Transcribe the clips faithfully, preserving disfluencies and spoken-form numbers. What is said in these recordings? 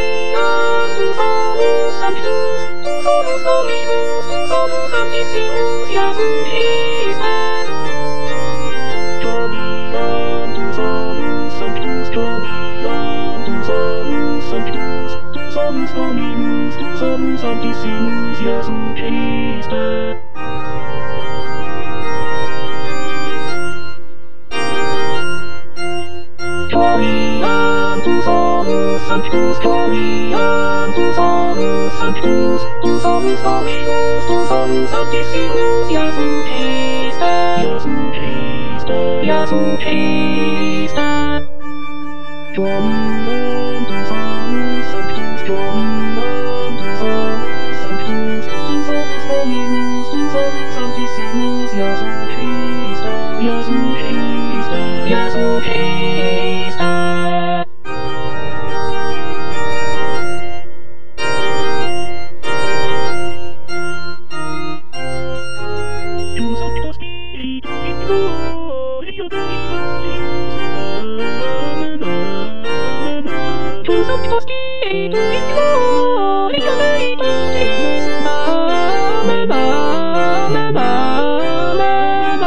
Dominantus solus sanctus, solus Dominus, solus sanctissimus, Iesum Christe. Dominantus solus sanctus, Dominantus solus sanctus, solus Dominus, solus sanctissimus, Iesum Christe. Dominantus solus sanctus, Dominantus solus sanctus, tu solus Dominus, tu solus sanctissimus, Iesum Christe, Iesum Christe, Iesum Christe. Dominantus solus sanctus, Dominantus solus sanctus, tu solus Dominus, tu solus sanctissimus, Iesum Christe, Iesum Christe, Iesum Christe. Tu Sancto Spiritu in gloria Deus, amen, amen. Tu Sancto Spiritu in gloria Deus, amen, amen, amen,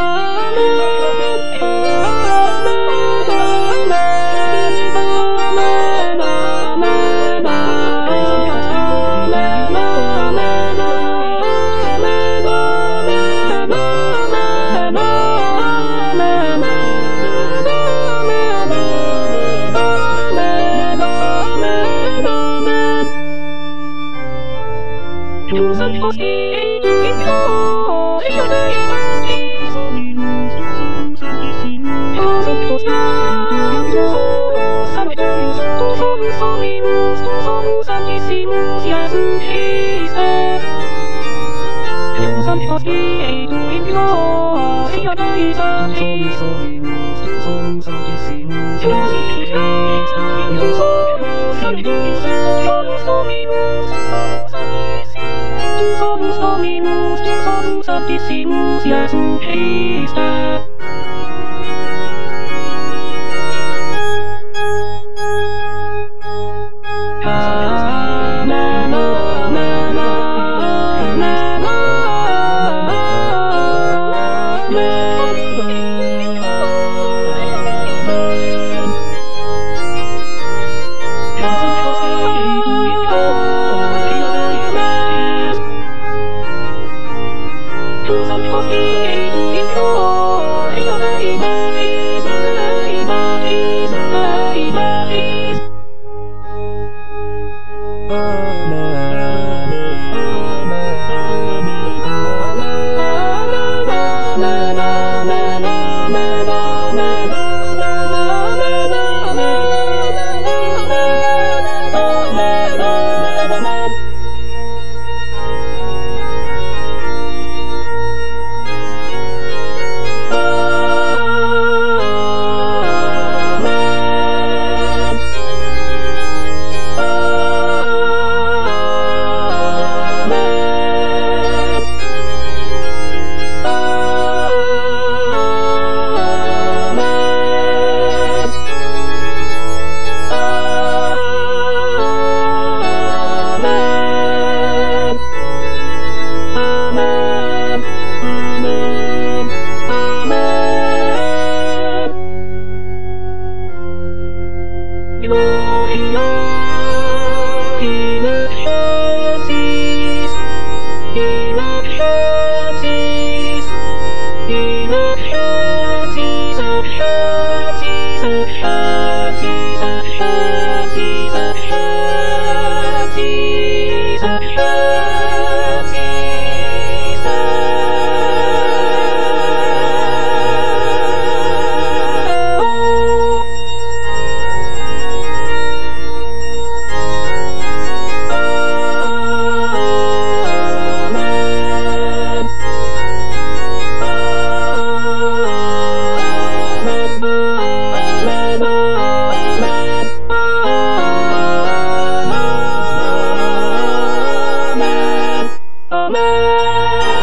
Tu Sancto Spiritu in gloria Deus, Dominus, solus sanctissimus, Tu Sancto Spiritu in gloria Sanctus, Tu solus Dominus, Tu solus sanctissimus, Iesum Christe. Tu Sancto Spiritu in gloria Deus, Tu solus Dominus, Tu solus sanctissimus, Iesum Christe. Tu solus Sanctus, Tu solus Dominus, Tu solus sanctissimus, Tu solus Dominus, Tu solus sanctissimus, Iesum Christe. Amen, amen, amen, Tu Sancto Spiritu in gloria Deus, Deus, Deus, Gloria in excelsis, in excelsis, in excelsis, excelsis, excelsis, excelsis, excelsis, Amen.